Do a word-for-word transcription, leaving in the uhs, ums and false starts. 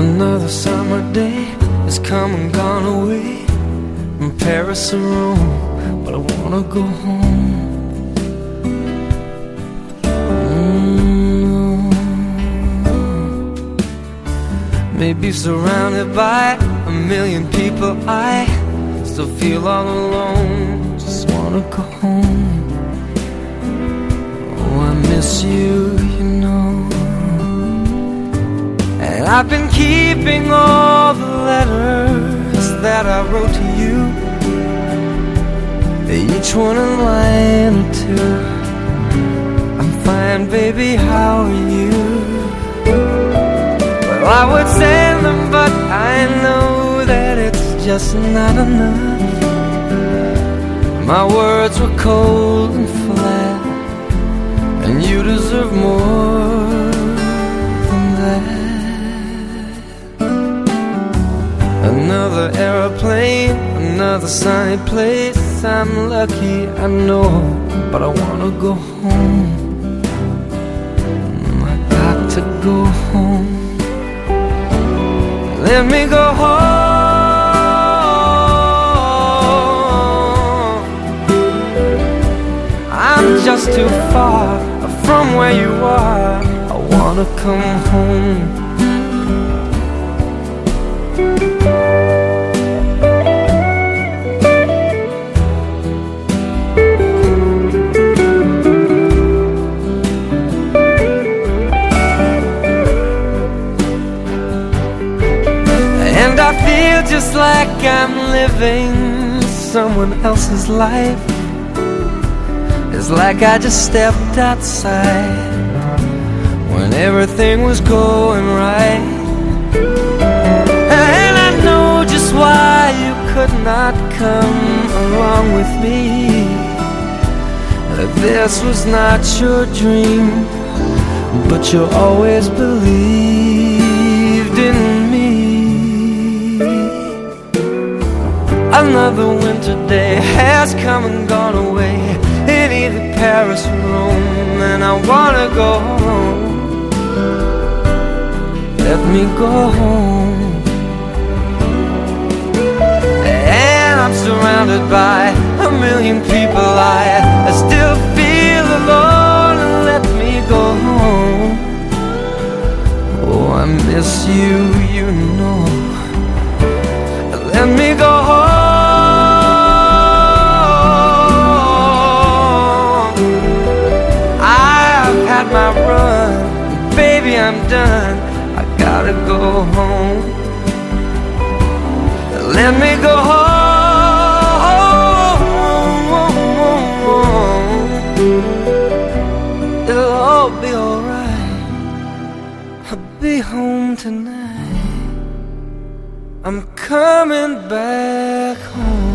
Another summer day has come and gone away from Paris or Rome, but I wanna go home. Mm. Maybe surrounded by a million people, I still feel all alone. Just wanna go home. Oh, I miss you, you know. And I've been keeping all the letters that I wrote to you, each one a line or two. I'm fine, baby, how are you? Well, I would send them, but I know that it's just not enough. My words were cold and flat, and you deserve more than that. Another aeroplane, another sunny place. I'm lucky, I know, but I wanna go home. I got to go home. Let me go home. I'm just too far from where you are. I wanna come home. I feel just like I'm living someone else's life. It's like I just stepped outside when everything was going right. And I know just why you could not come along with me. That this was not your dream, but you always believed in me. Another winter day has come and gone away in either Paris or Rome, and I wanna go home. Let me go home. And I'm surrounded by a million people. I, I still feel alone, and let me go home. Oh, I miss you, you know. Let me go home. My run, baby, I'm done. I gotta go home. Let me go home. It'll all be alright. I'll be home tonight. I'm coming back home.